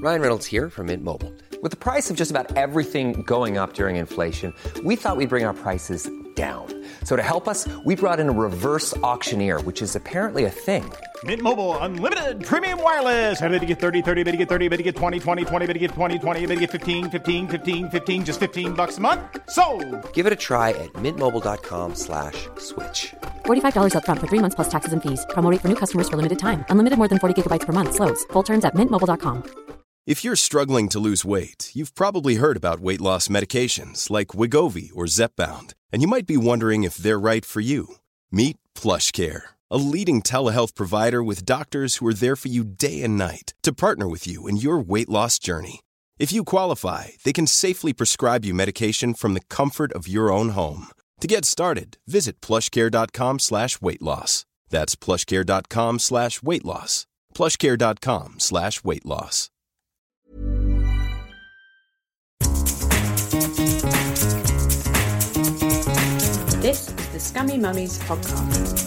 Ryan Reynolds here from Mint Mobile. With the price of just about everything going up during inflation, we thought we'd bring our prices down. So to help us, we brought in a reverse auctioneer, which is apparently a thing. Mint Mobile Unlimited Premium Wireless. How to get 30, 30, bit to get 30, bit to get 20, 20, 20, bit to get 20, 20, bit to get 15, 15, 15, 15, just $15 a month? Sold! Give it a try at mintmobile.com/switch. $45 up front for 3 months plus taxes and fees. Promo rate for new customers for limited time. Unlimited more than 40 gigabytes per month. Slows full terms at mintmobile.com. If you're struggling to lose weight, you've probably heard about weight loss medications like Wegovy or Zepbound, and you might be wondering if they're right for you. Meet PlushCare, a leading telehealth provider with doctors who are there for you day and night to partner with you in your weight loss journey. If you qualify, they can safely prescribe you medication from the comfort of your own home. To get started, visit plushcare.com/weightloss. That's plushcare.com/weightloss. plushcare.com/weightloss. This is the Scummy Mummies podcast.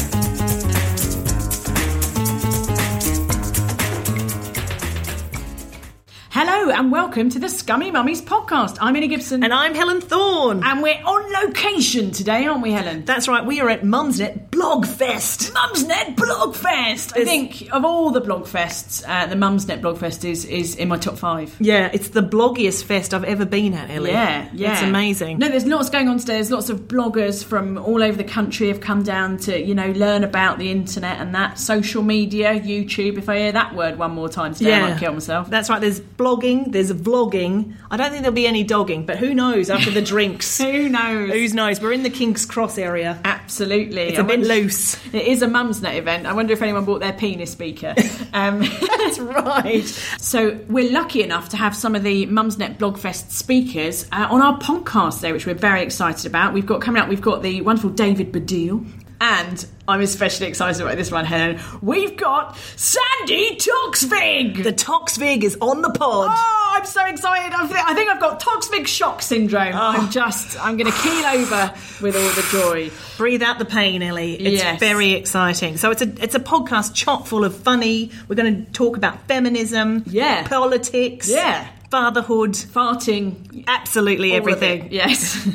Hello and welcome to the Scummy Mummies podcast. I'm Inna Gibson. And I'm Helen Thorne. And we're on location today, aren't we, Helen? That's right, we are at Mumsnet Blogfest. Mumsnet Blogfest! I think of all the Blogfests, the Mumsnet Blogfest is in my top 5. Yeah, it's the bloggiest fest I've ever been at, Ellie. Yeah. It's amazing. No, there's lots going on today. There's lots of bloggers from all over the country have come down to, learn about the internet and that. Social media, YouTube. If I hear that word one more time today, I might kill myself. That's right, there's blogging, there's vlogging. I don't think there'll be any dogging, but who knows after the drinks? Who knows? We're in the King's Cross area. Absolutely. It's a bit loose. It is a Mumsnet event. I wonder if anyone bought their penis speaker. That's right. So we're lucky enough to have some of the Mumsnet Blogfest speakers on our podcast today, which we're very excited about. We've got the wonderful David Baddiel. And I'm especially excited about this one, Helen. We've got Sandy Toksvig! The Toksvig is on the pod. Oh, I'm so excited. I think I've got Toksvig shock syndrome. I'm going to keel over with all the joy. Breathe out the pain, Ellie. It's very exciting. So it's a podcast chock full of funny. We're going to talk about feminism, politics, fatherhood, farting, absolutely everything. Yes.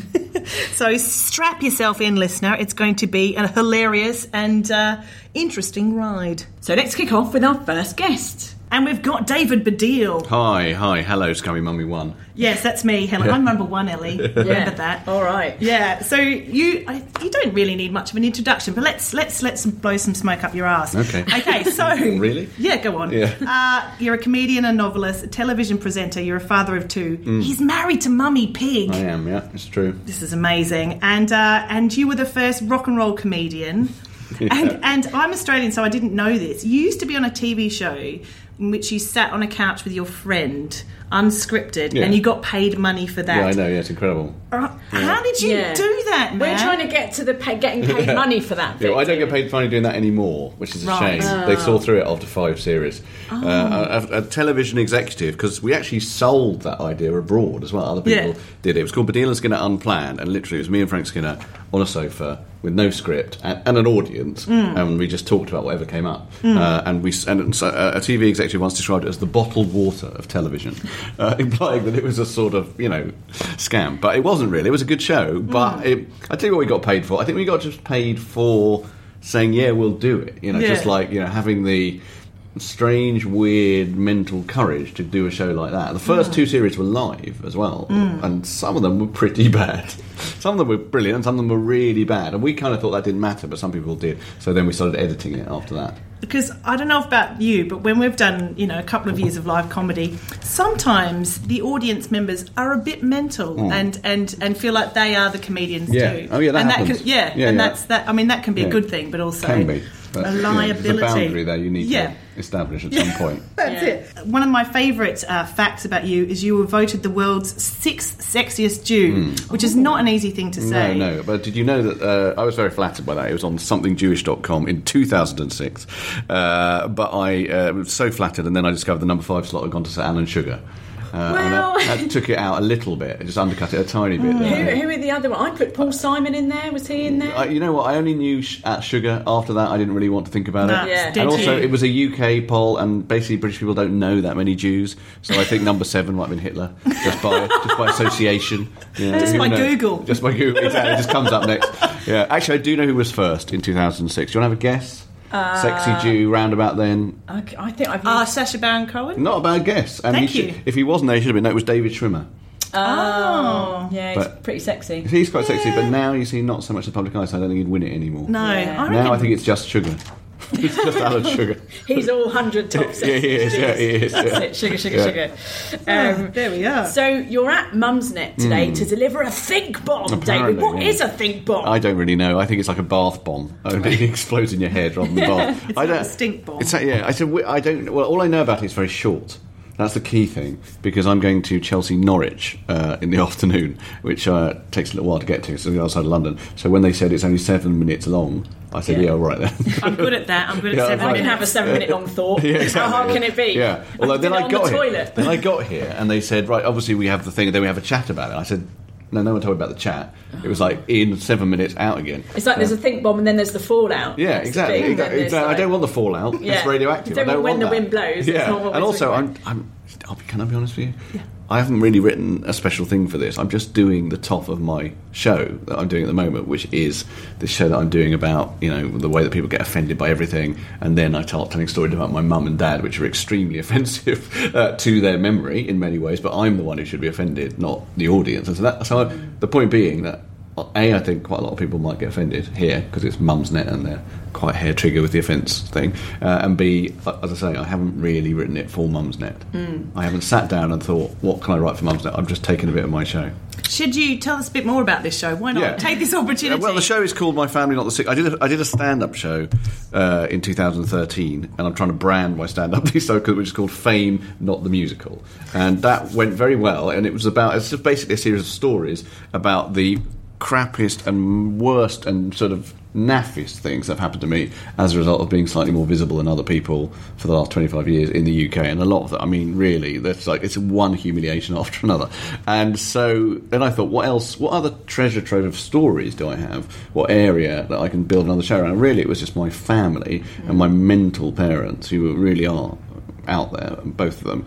So strap yourself in, listener. It's going to be a hilarious and interesting ride. So let's kick off with our first guest. And we've got David Baddiel. Hi. Hello, Scummy Mummy 1. Yes, that's me, Helen. I'm number 1, Ellie. Remember that. All right. Yeah. So you don't really need much of an introduction, but let's blow some smoke up your ass. Okay. So really? Yeah. Go on. Yeah. You're a comedian, a novelist, a television presenter. You're a father of 2. He's married to Mummy Pig. I am. Yeah, it's true. This is amazing. And you were the first rock and roll comedian. Yeah. And I'm Australian, so I didn't know this. You used to be on a TV show in which you sat on a couch with your friend, unscripted, and you got paid money for that. Yeah, I know. Yeah, it's incredible. How did you do that, man? We're trying to get to the getting paid money for that. Yeah, well, I don't get paid money doing that anymore, which is a shame. They saw through it after 5 series. A television executive, because we actually sold that idea abroad as well. Other people did it. It was called Baddiel and Skinner Unplanned, and literally it was me and Frank Skinner on a sofa with no script and an audience, and we just talked about whatever came up. And a TV executive once described it as the bottled water of television, implying that it was a sort of scam, but it wasn't really. It was a good show, but I tell you what we got paid for. I think we got just paid for saying we'll do it. Just like having the strange, weird mental courage to do a show like that. The first 2 series were live as well, and some of them were pretty bad. Some of them were brilliant, and some of them were really bad. And we kind of thought that didn't matter, but some people did. So then we started editing it after that. Because I don't know about you, but when we've done, a couple of years of live comedy, sometimes the audience members are a bit mental and feel like they are the comedians too. Oh yeah, that happens. That's that. I mean, that can be a good thing, but also can be. But, a liability. There's a boundary there you need to establish at some point. That's it. One of my favourite facts about you is you were voted the world's 6th sexiest Jew, which is not an easy thing to say. No. But did you know that I was very flattered by that? It was on somethingjewish.com in 2006. But I was so flattered, and then I discovered the number 5 slot had gone to Sir Alan Sugar. And that took it out a little bit. It just undercut it a tiny bit. Who are the other one? I put Paul Simon in there. Was he in there? You know what? I only knew Sugar. After that, I didn't really want to think about it. Yeah. And also, it was a UK poll, and basically British people don't know that many Jews, so I think number 7 might have been Hitler, just by association. Just by Google. Just by Google, exactly. It just comes up next. Yeah, actually, I do know who was first in 2006. Do you want to have a guess? Sexy Jew, round about then. I think I've Sacha Baron Cohen. Not a bad guess. And Thank you. If he wasn't there, he should have been. No, it was David Schwimmer. Yeah, he's pretty sexy. He's quite sexy, but now you see not so much the public eye, so I don't think he'd win it anymore. No, Now I think it's just Sugar. It's just Alan Sugar. He's all 100 top sexy. Yeah, he is. That's it. Sugar. There we are. So you're at Mumsnet today to deliver a think bomb, David. What is a think bomb? I don't really know. I think it's like a bath bomb. It explodes in your head rather than bath. It's like a stink bomb. I said I don't. Well, all I know about it is very short. That's the key thing, because I'm going to Chelsea-Norwich in the afternoon, which takes a little while to get to. It's on the other side of London. So when they said it's only 7 minutes long, I said, all right then. I'm good at that. I'm good at 7 minutes. I can have a 7-minute long thought. Exactly. How hard can it be? Yeah. Although then I got here. Then I got here, and they said, right, obviously we have the thing, and then we have a chat about it. I said, no one told me about the chat. It was like in 7 minutes, out again. It's like there's a think bomb and then there's the fallout. Yeah, exactly. Like, I don't want the fallout. It's radioactive. I don't want when the wind blows. Yeah, and also can I be honest with you? Yeah. I haven't really written a special thing for this. I'm just doing the top of my show that I'm doing at the moment, which is this show that I'm doing about, the way that people get offended by everything, and then I start telling stories about my mum and dad, which are extremely offensive to their memory in many ways, but I'm the one who should be offended, not the audience. And the point being that, I think quite a lot of people might get offended here because it's Mumsnet and they're quite hair trigger with the offence thing. And B, as I say, I haven't really written it for Mumsnet. I haven't sat down and thought, what can I write for Mumsnet? I've just taken a bit of my show. Should you tell us a bit more about this show? Why not take this opportunity? Well, the show is called My Family Not the Sick. I did a stand-up show in 2013, and I'm trying to brand my stand-up which is called Fame Not the Musical, and that went very well. And it's just basically a series of stories about the crappiest and worst and sort of naffiest things that have happened to me as a result of being slightly more visible than other people for the last 25 years in the UK. And a lot of that, really, that's like, it's one humiliation after another. And so then I thought, what other treasure trove of stories do I have? What area that I can build another show around? And really, it was just my family and my mental parents, who really are out there, both of them.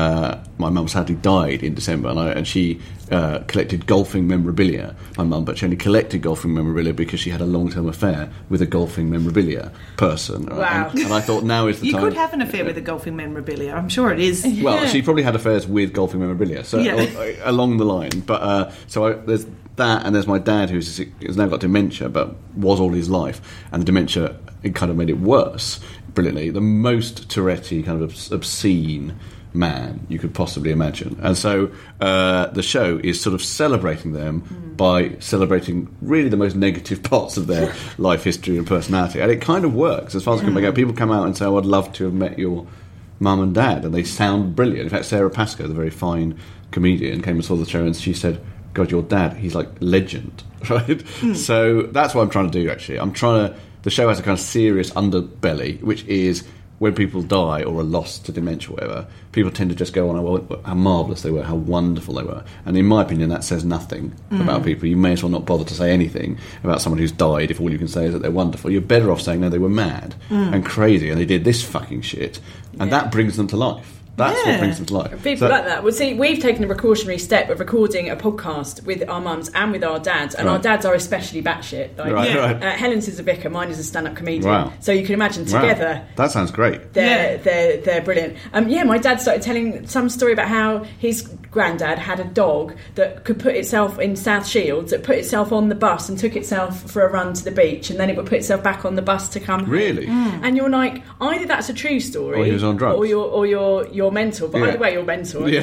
My mum sadly died in December, and she collected golfing memorabilia, my mum, but she only collected golfing memorabilia because she had a long-term affair with a golfing memorabilia person. Wow. And I thought, now is the time. You could have an affair with a golfing memorabilia, I'm sure it is. Well, she probably had affairs with golfing memorabilia, so along the line. But there's that, and there's my dad, who's now got dementia, but was all his life, and the dementia, it kind of made it worse. Brilliantly, the most Tourette-y kind of obscene man you could possibly imagine. And so the show is sort of celebrating them by celebrating really the most negative parts of their life history and personality. And it kind of works as far as I can make out. People come out and say, I'd love to have met your mum and dad, and they sound brilliant. In fact, Sarah Pascoe, the very fine comedian, came and saw the show, and she said, God, your dad, he's like legend, right? So that's what I'm trying to do, actually. The show has a kind of serious underbelly, which is when people die or are lost to dementia or whatever, people tend to just go on how marvellous they were, how wonderful they were. And in my opinion, that says nothing about people. You may as well not bother to say anything about someone who's died if all you can say is that they're wonderful. You're better off saying, no, they were mad and crazy and they did this fucking shit. And that brings them to life. That's what brings them to life. People like that. Well, see, we've taken a precautionary step of recording a podcast with our mums and with our dads, and our dads are especially batshit. Like, Helen's is a vicar, mine is a stand-up comedian. Wow. So you can imagine together. That sounds great. They're brilliant. My dad started telling some story about how his granddad had a dog that could put itself in South Shields, that put itself on the bus and took itself for a run to the beach, and then it would put itself back on the bus to come home. Really? And you're like, either that's a true story, or he was on drugs, or you're mental, but either way you're mental. Yeah.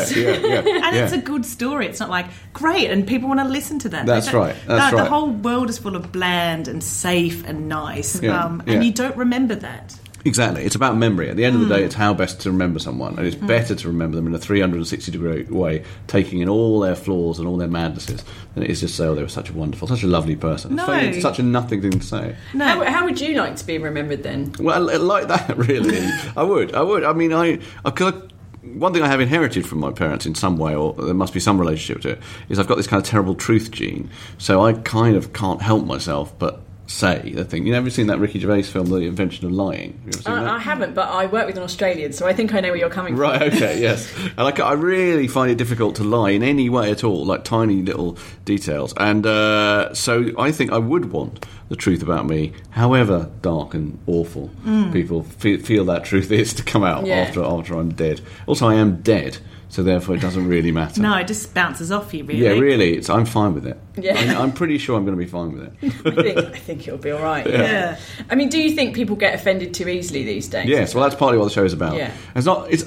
And it's a good story. It's not like, great, and people want to listen to that. That's right. The whole world is full of bland and safe and nice, and you don't remember that. Exactly. It's about memory. At the end of the day, it's how best to remember someone, and it's better to remember them in a 360-degree way, taking in all their flaws and all their madnesses, than it is just say, oh, they were such a wonderful, such a lovely person. No. It's such a nothing thing to say. No. How would you like to be remembered then? Well, like that, really. I would. I mean, one thing I have inherited from my parents in some way, or there must be some relationship to it, is I've got this kind of terrible truth gene. So I kind of can't help myself but say the thing. You ever seen that Ricky Gervais film, The Invention of Lying? You ever seen that? I haven't, but I work with an Australian, so I think I know where you're coming from. Right, okay, yes. And I really find it difficult to lie in any way at all, like tiny little details. And so I think I would want the truth about me, however dark and awful people feel that truth is, to come out after I'm dead. Also, I am dead. So therefore, it doesn't really matter. No, it just bounces off you, really. Yeah, really. I'm fine with it. Yeah. I'm pretty sure I'm going to be fine with it. I think it'll be all right. Yeah. I mean, do you think people get offended too easily these days? Yes, well, that's partly what the show is about. Yeah. It's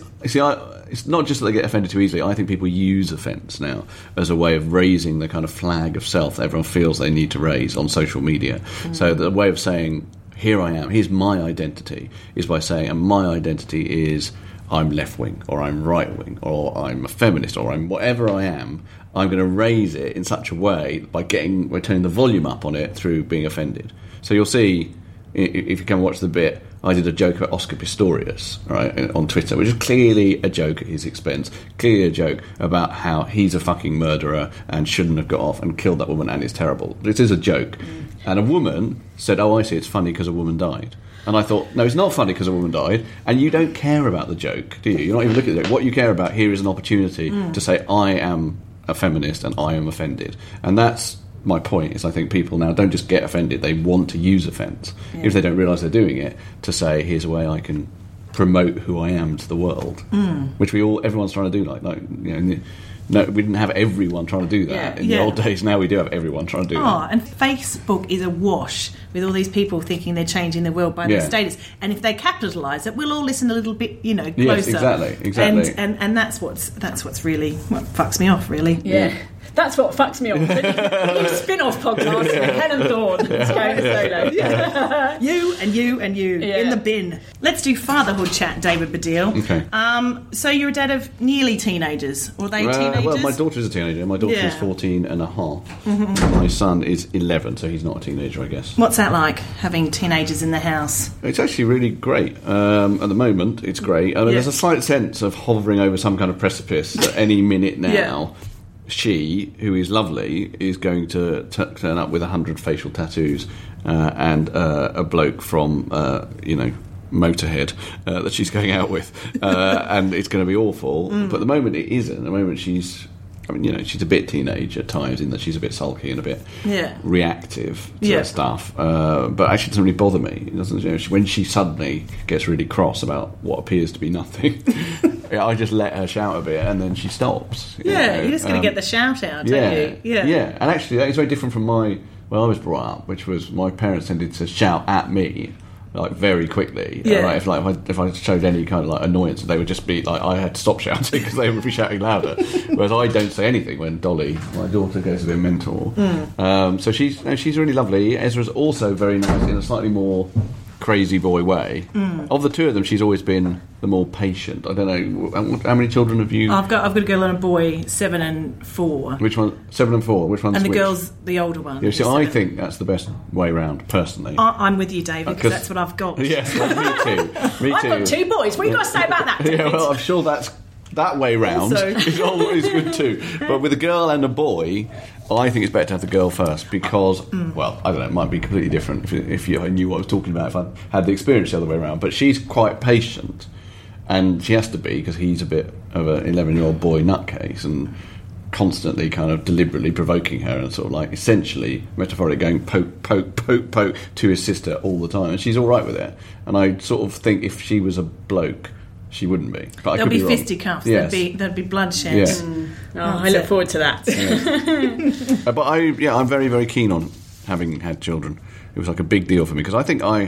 not just that they get offended too easily. I think people use offence now as a way of raising the kind of flag of self that everyone feels they need to raise on social media. So the way of saying, here I am, here's my identity, is by saying, and my identity is... I'm left-wing, or I'm right-wing, or I'm a feminist, or I'm whatever I am, I'm going to raise it in such a way by turning the volume up on it through being offended. So you'll see, if you come watch the bit, I did a joke about Oscar Pistorius, right, on Twitter, which is clearly a joke at his expense, clearly a joke about how he's a fucking murderer and shouldn't have got off and killed that woman and it's terrible. This is a joke. And a woman said, oh, I see, it's funny because a woman died. And I thought, no, it's not funny because a woman died, and you don't care about the joke, do you? You're not even looking at the joke. What you care about here is an opportunity to say, I am a feminist and I am offended. And that's my point, is I think people now don't just get offended, they want to use offence, if they don't realise they're doing it, to say, here's a way I can promote who I am to the world, which everyone's trying to do, No, we didn't have everyone trying to do that in the old days. Now we do have everyone trying to do that. And Facebook is awash with all these people thinking they're changing the world by their status. And if they capitalise it, we'll all listen a little bit, closer. Yes, exactly. And that's what's really what fucks me off, really. Yeah. That's what fucks me off. New spin-off podcast, Helen Thorne. It's going solo. Yeah. You and you in the bin. Let's do fatherhood chat, David Baddiel. Okay. So you're a dad of nearly teenagers. Or are they teenagers? Well, my daughter's a teenager. My daughter is 14 and a half. My son is 11, so he's not a teenager, I guess. What's that like, having teenagers in the house? It's actually really great. At the moment, it's great. There's a slight sense of hovering over some kind of precipice at any minute now. Yeah. She, who is lovely, is going to turn up with 100 facial tattoos and a bloke from, Motorhead that she's going out with. And it's going to be awful. But at the moment, it isn't. At the moment, she's a bit teenage at times in that she's a bit sulky and a bit reactive to stuff. But actually, it doesn't really bother me. It doesn't. When she suddenly gets really cross about what appears to be nothing, I just let her shout a bit and then she stops. You're just going to get the shout out, aren't you? Yeah. And actually, that is very different from I was brought up, which was my parents tended to shout at me. Very quickly. If I showed any kind of annoyance, they would just be I had to stop shouting because they would be shouting louder. Whereas I don't say anything when Dolly, my daughter, goes a bit mental. So she's really lovely. Ezra's also very nice in a slightly more crazy boy way. Of the two of them, she's always been the more patient. I don't know, how many children have you? I've got a girl and a boy, 7 and 4. Which one? 7 and 4. Which one's and the which? Girl's the older one. Yeah, so I think that's the best way round, personally. I'm with you, David, because that's what I've got. Yes, me too. I've got 2 boys. What have you got to say about that, David? Yeah, well, I'm sure that way round is always good too. But with a girl and a boy, I think it's better to have the girl first because, well, I don't know, it might be completely different if you knew what I was talking about, if I had the experience the other way around. But she's quite patient, and she has to be because he's a bit of an 11-year-old boy nutcase and constantly kind of deliberately provoking her and sort of essentially, metaphorically going poke to his sister all the time. And she's all right with it. And I sort of think if she was a bloke, she wouldn't be. But there'll be fisticuffs. Yes. There'd be bloodshed. Yeah. I look forward to that. Yeah. But I'm very, very keen on having had children. It was a big deal for me because I think one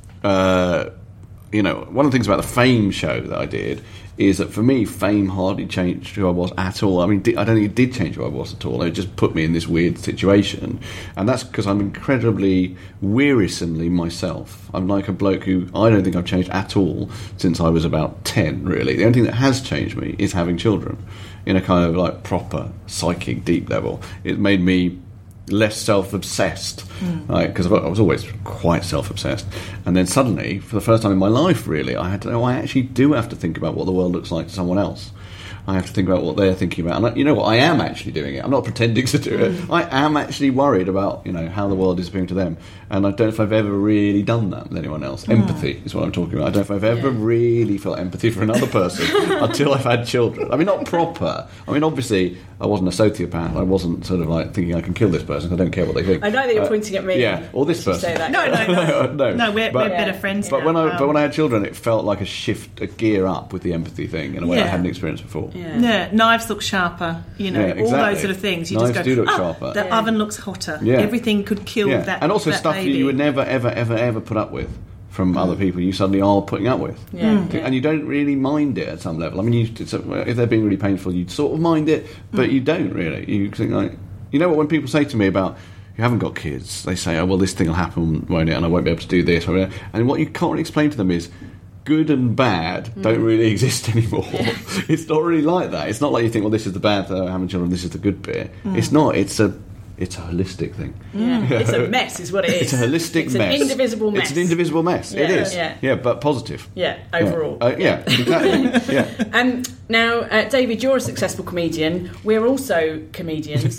of the things about the Fame show that I did is that for me, Fame hardly changed who I was at all. I mean, I don't think it did change who I was at all. It just put me in this weird situation. And that's because I'm incredibly wearisomely myself. I'm like a bloke who I don't think I've changed at all since I was about 10, really. The only thing that has changed me is having children in a kind of proper psychic deep level. It made me less self-obsessed, right? Because I was always quite self-obsessed, and then suddenly, for the first time in my life, really, I had to know I actually do have to think about what the world looks like to someone else. I have to think about what they're thinking about, and you know what? I am actually doing it. I'm not pretending to do it. I am actually worried about how the world is appearing to them, and I don't know if I've ever really done that with anyone else. Empathy is what I'm talking about. I don't know if I've ever really felt empathy for another person until I've had children. I mean, not proper. I mean, obviously, I wasn't a sociopath. I wasn't sort of like thinking I can kill this person. I don't care what they think. I know that you're pointing at me. Yeah, or this person. Say that. No, we're better friends. But now. when I had children, it felt like a gear up with the empathy thing in a way I hadn't experienced before. Yeah, knives look sharper, exactly. all those sort of things. You Knives just go, do look sharper. The oven looks hotter. Yeah. Everything could kill that. And also that stuff baby. you would never, ever, ever, ever put up with from other people. You suddenly are putting up with, and you don't really mind it at some level. I mean, if they're being really painful, you'd sort of mind it, but you don't really. You think like, what? When people say to me about you haven't got kids, they say, "Oh, well, this thing will happen, won't it? And I won't be able to do this." And what you can't really explain to them is, good and bad don't really exist anymore. It's not really like that. It's not like you think, well, this is the bad having children, this is the good bit. It's not. It's a holistic thing. It's a mess, is what it is. It's a holistic mess. It's an indivisible mess. It's an indivisible mess. It is. Yeah, but positive. Yeah, overall. Exactly. Yeah. Now, David, you're a successful comedian. We're also comedians.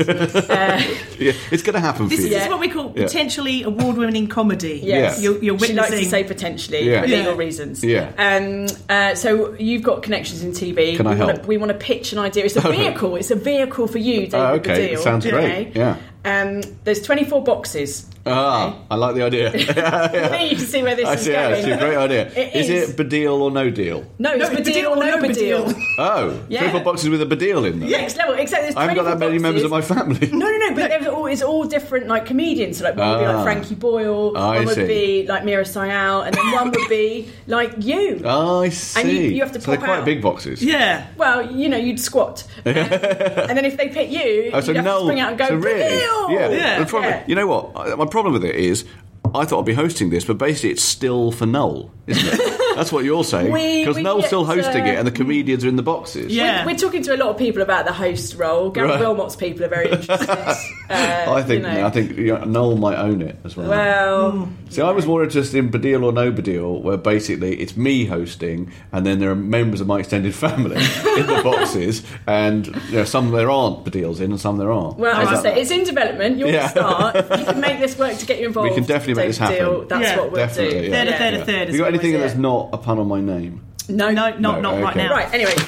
It's going to happen for you. This is what we call potentially award-winning comedy. Yes. You're witnessing. She likes to say potentially for legal reasons. Yeah. So you've got connections in TV. Can I help? We want to pitch an idea. It's a vehicle. It's a vehicle for you, David okay. Baddiel. Sounds great. Yeah. There's 24 boxes. I like the idea. You can see where this is going. It's a great idea. Is it Baddiel or no deal? No, it's Baddiel or no Baddiel. Oh, 24 boxes with a Baddiel in them. Yeah, except there's I haven't got that many members of my family. No, but it's all different, like comedians. So like one would be like Frankie Boyle, one would be like Mira Sayal, and then one would be like you. Oh, I see. And you have to pop they're quite out. big boxes. Yeah. Well, you'd squat, and then if they pick you, you'd have to spring out and go, Baddiel! Yeah. The problem, you know what? My problem with it is, I thought I'd be hosting this, but basically it's still for Noel, isn't it? That's what you're saying. Because Noel's still hosting it and the comedians are in the boxes. Yeah. We're talking to a lot of people about the host role. Gary Wilmot's people are very interested. I think Noel might own it as well. Well... See, I was more interested in Baddiel or no Baddiel, where basically it's me hosting and then there are members of my extended family in the boxes, and some there aren't Baddiels in and some there aren't. Well, as I say, it's in development. You're the start. If you can make this work to get you involved. We can definitely make this happen. That's what we'll do. Third. Have you got anything that's not a pun on my name? No, not right now. Right, anyway.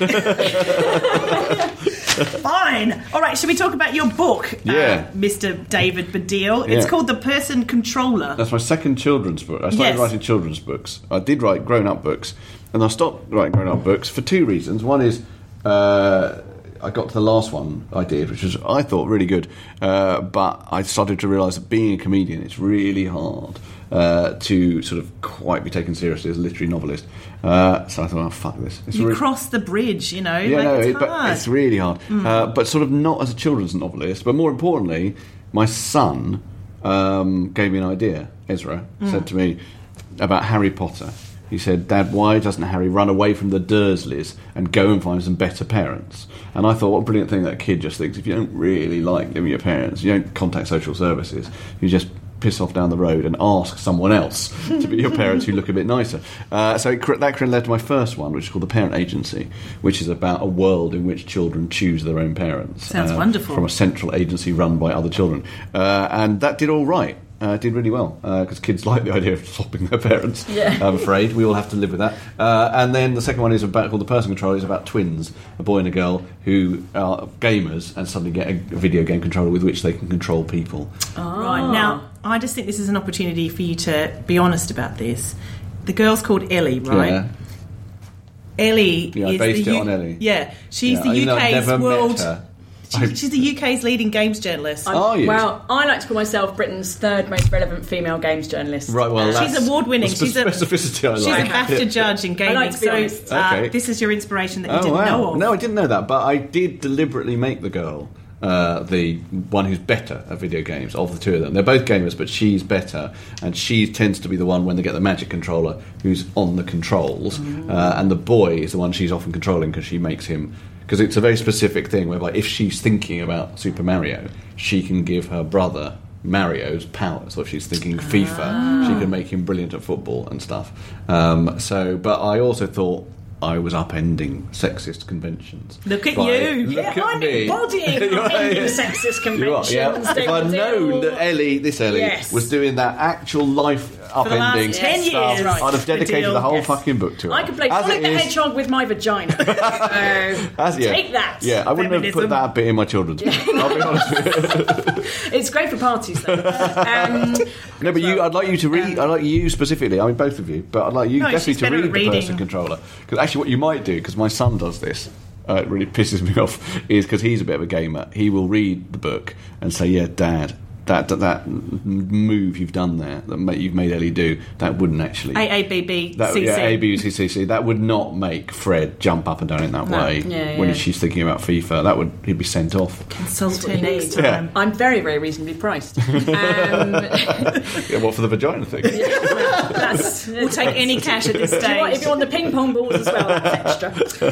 Fine. All right, should we talk about your book, Mr. David Baddiel? It's called The Person Controller. That's my second children's book. I started writing children's books. I did write grown-up books, and I stopped writing grown-up books for two reasons. One is I got to the last one I did, which was, I thought, really good, but I started to realise that being a comedian, it's really hard to sort of quite be taken seriously as a literary novelist. So I thought, oh, fuck this. You cross the bridge, it's hard. But it's really hard. But sort of not as a children's novelist, but more importantly, my son gave me an idea. Ezra said to me about Harry Potter. He said, Dad, why doesn't Harry run away from the Dursleys and go and find some better parents? And I thought, what a brilliant thing that kid just thinks. If you don't really like living with your parents, you don't contact social services, you just piss off down the road and ask someone else to be your parents who look a bit nicer. So that led to my first one, which is called The Parent Agency, which is about a world in which children choose their own parents. Sounds wonderful. From a central agency run by other children. And that did all right. Did really well, because kids like the idea of swapping their parents, I'm afraid. We all have to live with that. And then the second one is called The Person Controller. It's about twins, a boy and a girl, who are gamers and suddenly get a video game controller with which they can control people. Oh. Right, now, I just think this is an opportunity for you to be honest about this. The girl's called Ellie, right? Yeah. Ellie I is based it on Ellie. Yeah, she's the UK's world... Met her. She's the UK's leading games journalist. Well, I like to call myself Britain's third most relevant female games journalist. Right, well, she's award-winning. She's a specificity I like. She's a BAFTA judge in gaming. I like to be honest. This is your inspiration that you didn't know of. No, I didn't know that, but I did deliberately make the girl the one who's better at video games of the two of them. They're both gamers, but she's better, and she tends to be the one, when they get the magic controller, who's on the controls, and the boy is the one she's often controlling because she makes him because it's a very specific thing whereby if she's thinking about Super Mario, she can give her brother Mario's powers. So if she's thinking FIFA, she can make him brilliant at football and stuff. But I also thought I was upending sexist conventions. Look at you! I'm embodying upending sexist conventions. If I'd known that Ellie was doing that actual life upending 10 years, stuff, I'd have dedicated the whole fucking book to her. I could play Sonic the Hedgehog with my vagina. Take that. Yeah, I wouldn't have put that bit in my children's book. I'll be honest with you. It's great for parties, though. No, but I'd like you to read. I'd like you specifically. I mean, both of you, but I'd like you definitely to read the Person Controller. Because actually, what you might do, because my son does this, it really pisses me off, is because he's a bit of a gamer. He will read the book and say, "Yeah, Dad, that move you've done there, that you've made Ellie do, that wouldn't actually ABBCC. That would not make Fred jump up and down in that way when she's thinking about FIFA. He'd be sent off. Consult her next time. Yeah. I'm very, very reasonably priced. What for the vagina thing? We'll take any cash at this stage. If you want the ping pong balls as well, that's extra.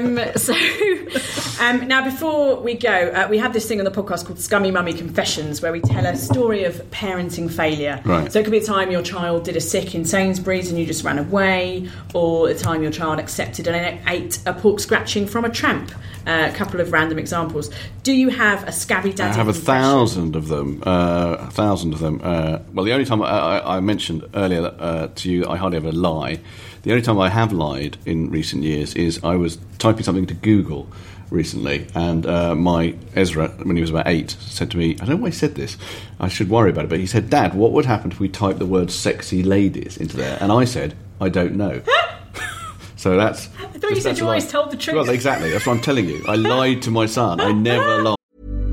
Now before we go, we have this thing on the podcast called Scummy Mummy Confessions, where we tell a story of parenting failure. Right. So it could be a time your child did a sick in Sainsbury's and you just ran away, or a time your child accepted and ate a pork scratching from a tramp. A couple of random examples. Do you have a scabby daddy? I have 1,000 of them. Well, the only time I mentioned earlier to you that I hardly ever lie, the only time I have lied in recent years is I was typing something to Google recently, and my Ezra, when he was about 8, said to me, I don't know why he said this, I should worry about it, but he said, "Dad, what would happen if we typed the word sexy ladies into there?" And I said, "I don't know." So that's... I thought you said you always told the truth. Well, exactly, that's what I'm telling you. I lied to my son. I never lied.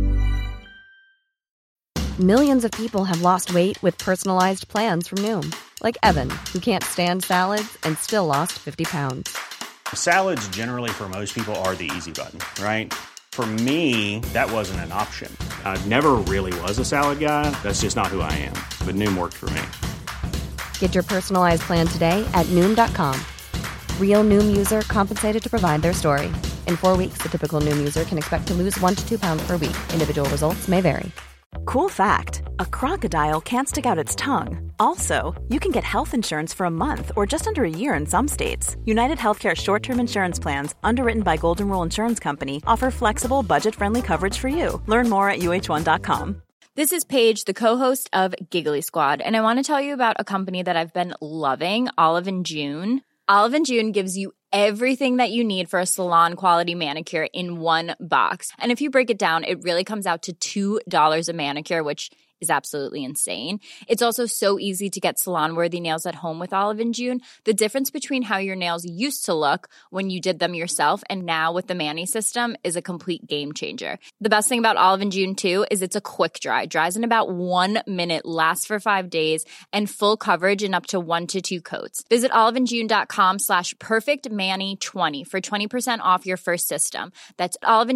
Millions of people have lost weight with personalized plans from Noom. Like Evan, who can't stand salads and still lost 50 pounds. Salads generally for most people are the easy button, right? For me, that wasn't an option. I never really was a salad guy. That's just not who I am. But Noom worked for me. Get your personalized plan today at Noom.com. Real Noom user compensated to provide their story. In 4 weeks, the typical Noom user can expect to lose 1 to 2 pounds per week. Individual results may vary. Cool fact, a crocodile can't stick out its tongue. Also, you can get health insurance for a month or just under a year in some states. United Healthcare short-term insurance plans, underwritten by Golden Rule Insurance Company, offer flexible, budget-friendly coverage for you. Learn more at UH1.com. This is Paige, the co-host of Giggly Squad, and I want to tell you about a company that I've been loving, Olive & June. Olive & June gives you everything that you need for a salon-quality manicure in one box. And if you break it down, it really comes out to $2 a manicure, which is absolutely insane. It's also so easy to get salon-worthy nails at home with Olive & June. The difference between how your nails used to look when you did them yourself and now with the Mani system is a complete game changer. The best thing about Olive & June, too, is it's a quick dry. Dries in about 1 minute, lasts for 5 days, and full coverage in up to 1 to 2 coats. Visit oliveandjune.com/perfectmani20 for 20% off your first system. That's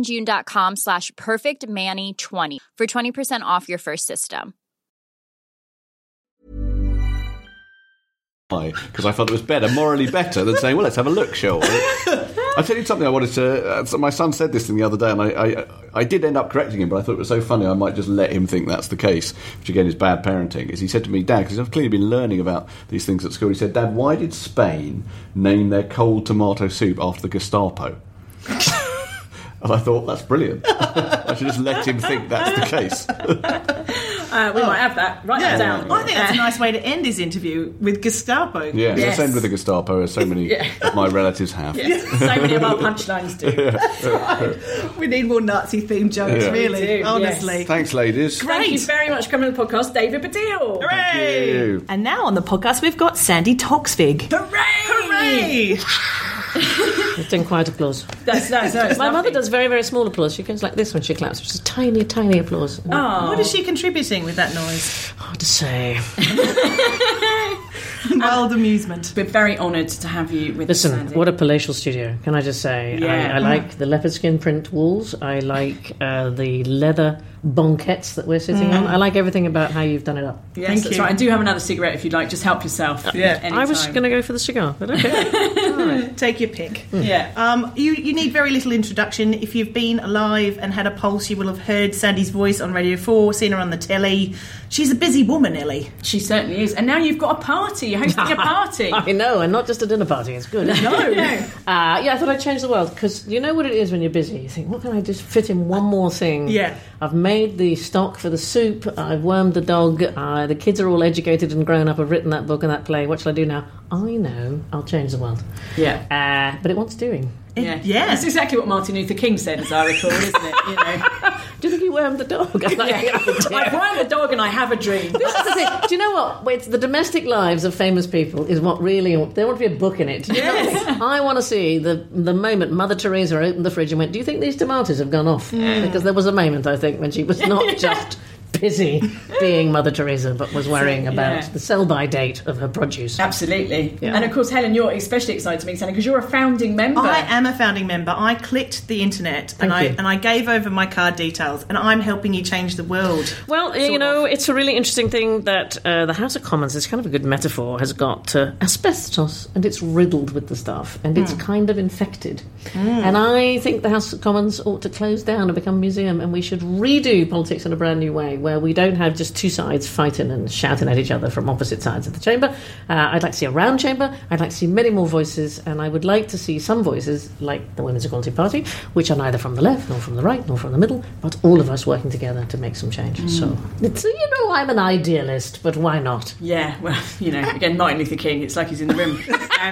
oliveandjune.com/perfectmani20 for 20% off your first system. Because I thought it was morally better than saying, well, let's have a look, shall we? I'll tell you something I wanted to... my son said this thing the other day, and I did end up correcting him, but I thought it was so funny I might just let him think that's the case, which again is bad parenting, is he said to me, Dad, because I've clearly been learning about these things at school, he said, Dad, why did Spain name their cold tomato soup after the Gestapo? And I thought, that's brilliant. I should just let him think that's the case. We might have that. Write that down. I think that's a nice way to end this interview, with Gestapo. Yeah, yes. Let's end with the Gestapo, as so many of my relatives have. Yes. So many of our punchlines do. That's right. We need more Nazi-themed jokes, really, honestly. Yes. Thanks, ladies. Great. Thank you very much for coming on the podcast, David Baddiel. Hooray! Thank you. And now on the podcast, we've got Sandy Toksvig. Hooray! It's doing quiet applause. That's my mother does very, very small applause. She goes like this when she claps, which is tiny, tiny applause. Oh. What is she contributing with that noise? Hard to say. Wild amusement. We're very honoured to have you with us, Listen, Sandy. what a palatial studio, can I just say? Yeah. I like the leopard skin print walls. I like the leather banquettes that we're sitting on. I like everything about how you've done it up. Yes, Thank that's you. right. And do have another cigarette if you'd like. Just help yourself. I was going to go for the cigar, but okay. Take your pick. Yeah. You need very little introduction. If you've been alive and had a pulse, you will have heard Sandy's voice on Radio 4, seen her on the telly. She's a busy woman, Ellie. She certainly is. And now you've got a party. You're hosting a party. I know, and not just a dinner party. It's good. No. I thought I'd change the world, because you know what it is when you're busy. You think, what can I just fit in one more thing? Yeah. I've made the stock for the soup. I've wormed the dog. The kids are all educated and grown up. I've written that book and that play. What shall I do now? I know. I'll change the world. Yeah. But it wants doing. Yeah. That's exactly what Martin Luther King said, as I recall, isn't it? You know. Do you think you wormed the dog? I've wormed the dog and I have a dream. This is the thing. Do you know what? It's the domestic lives of famous people is what really... There want to be a book in it. Yes. I want to see the moment Mother Teresa opened the fridge and went, do you think these tomatoes have gone off? Because there was a moment, I think, when she was not just busy being Mother Teresa, but was worrying about the sell-by date of her produce. Absolutely. Yeah. And of course, Helen, you're especially excited to meet Sandy because you're a founding member. I am a founding member. I clicked the internet and I gave over my card details, and I'm helping you change the world. Well, you know, it's a really interesting thing that the House of Commons, is kind of a good metaphor, has got asbestos, and it's riddled with the stuff, and it's kind of infected. And I think the House of Commons ought to close down and become a museum, and we should redo politics in a brand new way, where we don't have just two sides fighting and shouting at each other from opposite sides of the chamber. I'd like to see a round chamber. I'd like to see many more voices, and I would like to see some voices, like the Women's Equality Party, which are neither from the left, nor from the right, nor from the middle, but all of us working together to make some change. So, it's, you know, I'm an idealist, but why not? Yeah, well, you know, again, Martin Luther King, it's like he's in the room.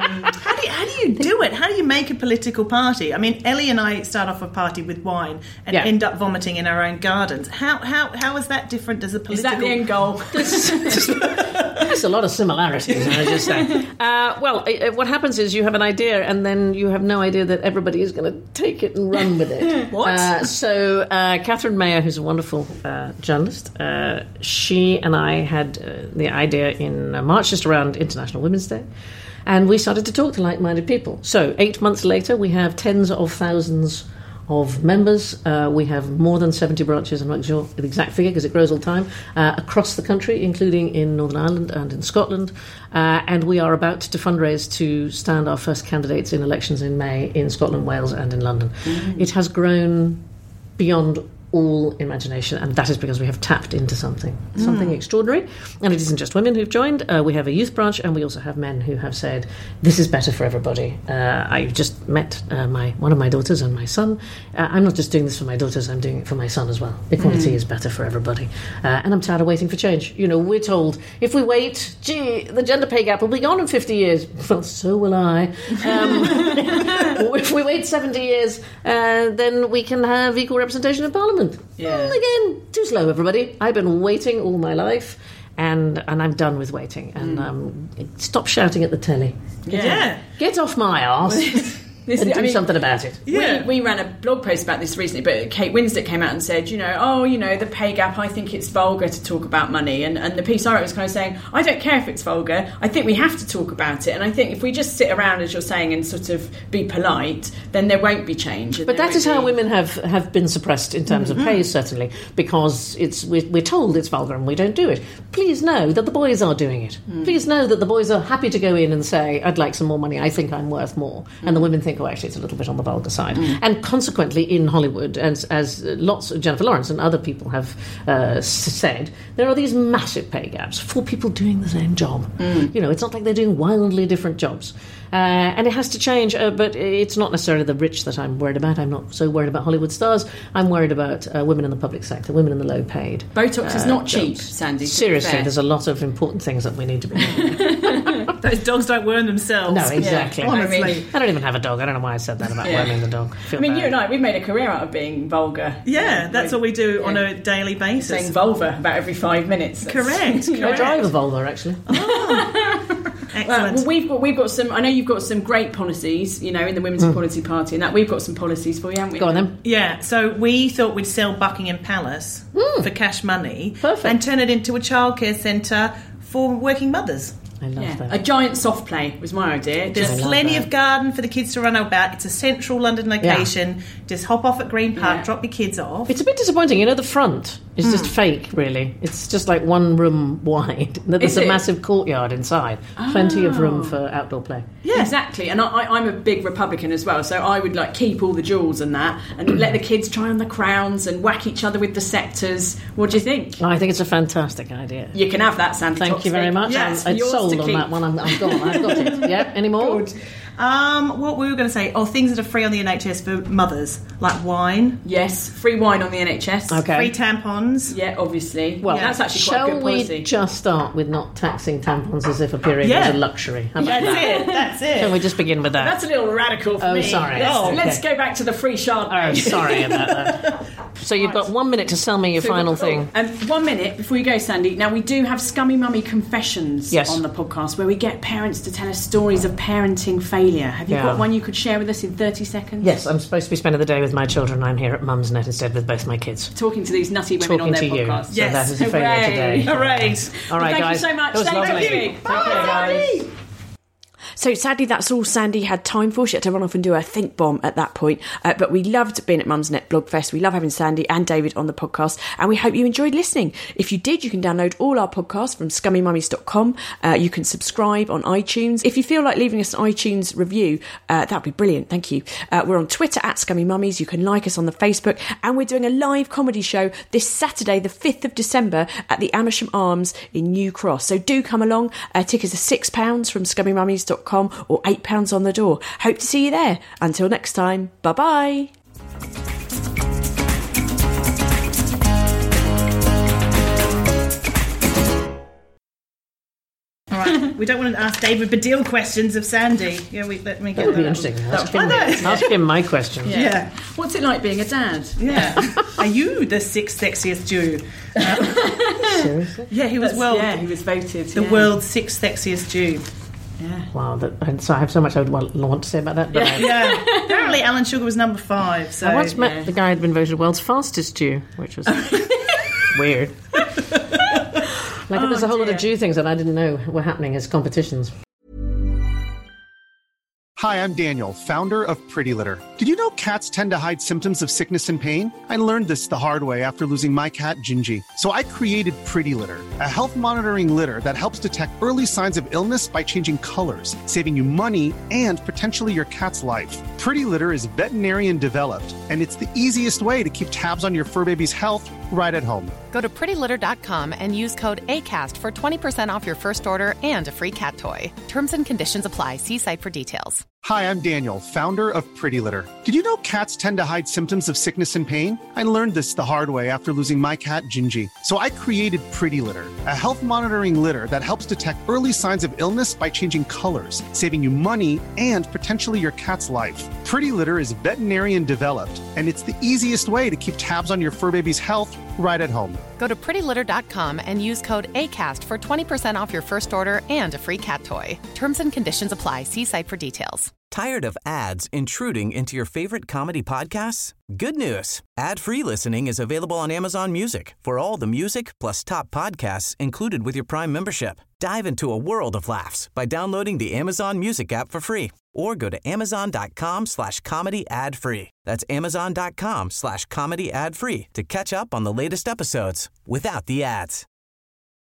How do you do it? How do you make a political party? I mean, Ellie and I start off a party with wine and end up vomiting in our own gardens. How is that different as a political... Is that the end goal? There's a lot of similarities, I just say. What happens is you have an idea and then you have no idea that everybody is going to take it and run with it. What? So Catherine Mayer, who's a wonderful journalist, she and I had the idea in March, just around International Women's Day. And we started to talk to like-minded people. So 8 months later, we have tens of thousands of members. We have more than 70 branches, I'm not sure the exact figure because it grows all the time, across the country, including in Northern Ireland and in Scotland. And we are about to fundraise to stand our first candidates in elections in May in Scotland, Wales and in London. It has grown beyond all imagination, and that is because we have tapped into something extraordinary. And it isn't just women who've joined. We have a youth branch, and we also have men who have said, this is better for everybody. I just met one of my daughters and my son. I'm not just doing this for my daughters, I'm doing it for my son as well. Equality is better for everybody. And I'm tired of waiting for change. You know, we're told, if we wait, the gender pay gap will be gone in 50 years. Well, so will I. If we wait 70 years, then we can have equal representation in Parliament. Yeah. Again, too slow, everybody. I've been waiting all my life, and I'm done with waiting. And stop shouting at the telly. Get off my arse. And do something about it. Yeah. We ran a blog post about this recently, but Kate Winslet came out and said, the pay gap, I think it's vulgar to talk about money. And the piece I wrote was kind of saying, I don't care if it's vulgar. I think we have to talk about it. And I think if we just sit around, as you're saying, and sort of be polite, then there won't be change. But that is how women have been suppressed in terms of pay, certainly, because we're told it's vulgar and we don't do it. Please know that the boys are doing it. Please know that the boys are happy to go in and say, I'd like some more money, I think I'm worth more. And the women think, oh, actually, it's a little bit on the vulgar side. And consequently, in Hollywood, as lots of Jennifer Lawrence and other people have said, there are these massive pay gaps for people doing the same job. You know, it's not like they're doing wildly different jobs. And it has to change, but it's not necessarily the rich that I'm worried about. I'm not so worried about Hollywood stars. I'm worried about women in the public sector, women in the low paid. Botox is not cheap, jobs. Sandy. Seriously, there's a lot of important things that we need to be doing. Those dogs don't worm themselves. No, exactly. Yeah, honestly. I don't even have a dog. I don't know why I said that about worming the dog. You and I, we've made a career out of being vulgar. Yeah, that's what we do on a daily basis. Saying vulva about every 5 minutes. Correct. I drive a vulva, actually. Excellent. Well, we've got some. I know you've got some great policies, in the Women's Equality Party, and that we've got some policies for you, haven't we? Go on then. Yeah. So we thought we'd sell Buckingham Palace for cash money, Perfect. and turn it into a childcare centre for working mothers. I love that. A giant soft play was my idea. There's plenty of garden for the kids to run about. It's a central London location. Just hop off at Green Park, drop your kids off. It's a bit disappointing. You know, the front is just fake, really. It's just like one room wide. There's a massive courtyard inside. Plenty of room for outdoor play. Yeah, exactly. And I'm a big Republican as well, so I would like keep all the jewels and that, and let the kids try on the crowns and whack each other with the sceptres. What do you think? I think it's a fantastic idea. You can have that, Sandy. Thank you very much. Yes, I'm sold on that one. I've got it. Yeah. Any more? Good. What we were going to say? Oh, things that are free on the NHS for mothers, like wine. Yes, free wine on the NHS. Okay. Free tampons. Yeah, obviously. Well, that's actually quite a good policy. Shall we just start with not taxing tampons as if a period was a luxury? How about that? That's it. Can we just begin with that? That's a little radical for me. Sorry. Let's go back to the free Chardonnay. Oh, sorry about that. So you've got 1 minute to sell me your final thing. 1 minute before you go, Sandy. Now, we do have Scummy Mummy Confessions on the podcast where we get parents to tell us stories of parenting failure. Have you got one you could share with us in 30 seconds? Yes, I'm supposed to be spending the day with my children. I'm here at Mumsnet instead with both my kids. Talking to these nutty women on their podcast. So that is a failure today. Hooray. All right, thank guys. you so much. That was lovely. Thank you. Take care, guys. So sadly, that's all Sandy had time for. She had to run off and do her think bomb at that point. But we loved being at Mumsnet Blogfest. We love having Sandy and David on the podcast, and we hope you enjoyed listening. If you did, you can download all our podcasts from scummymummies.com. You can subscribe on iTunes. If you feel like leaving us an iTunes review, that'd be brilliant. Thank you. We're on Twitter at Scummy Mummies. You can like us on the Facebook, and we're doing a live comedy show this Saturday, the 5th of December, at the Amersham Arms in New Cross. So do come along. Tickets are £6 from scummymummies.com or £8 on the door. Hope to see you there. Until next time, bye-bye. All right, we don't want to ask David Baddiel questions of Sandy. Yeah, let me get that would be interesting. Ask him my questions. Yeah. What's it like being a dad? Yeah. Are you the sixth sexiest Jew? Seriously? Yeah, he was he was voted the world's sixth sexiest Jew. Yeah. Wow, so I have so much I would want to say about that. But Apparently Alan Sugar was number 5. So I once met the guy who'd been voted world's fastest Jew, which was weird. Like there's a whole lot of Jew things that I didn't know were happening as competitions. Hi, I'm Daniel, founder of Pretty Litter. Did you know cats tend to hide symptoms of sickness and pain? I learned this the hard way after losing my cat, Gingy. So I created Pretty Litter, a health monitoring litter that helps detect early signs of illness by changing colors, saving you money and potentially your cat's life. Pretty Litter is veterinarian developed, and it's the easiest way to keep tabs on your fur baby's health right at home. Go to prettylitter.com and use code ACAST for 20% off your first order and a free cat toy. Terms and conditions apply. See site for details. Hi, I'm Daniel, founder of Pretty Litter. Did you know cats tend to hide symptoms of sickness and pain? I learned this the hard way after losing my cat, Gingy. So I created Pretty Litter, a health monitoring litter that helps detect early signs of illness by changing colors, saving you money and potentially your cat's life. Pretty Litter is veterinarian developed, and it's the easiest way to keep tabs on your fur baby's health right at home. Go to prettylitter.com and use code ACAST for 20% off your first order and a free cat toy. Terms and conditions apply. See site for details. Tired of ads intruding into your favorite comedy podcasts? Good news. Ad-free listening is available on Amazon Music for all the music plus top podcasts included with your Prime membership. Dive into a world of laughs by downloading the Amazon Music app for free or go to amazon.com/comedy ad-free. That's amazon.com/comedy ad-free to catch up on the latest episodes without the ads.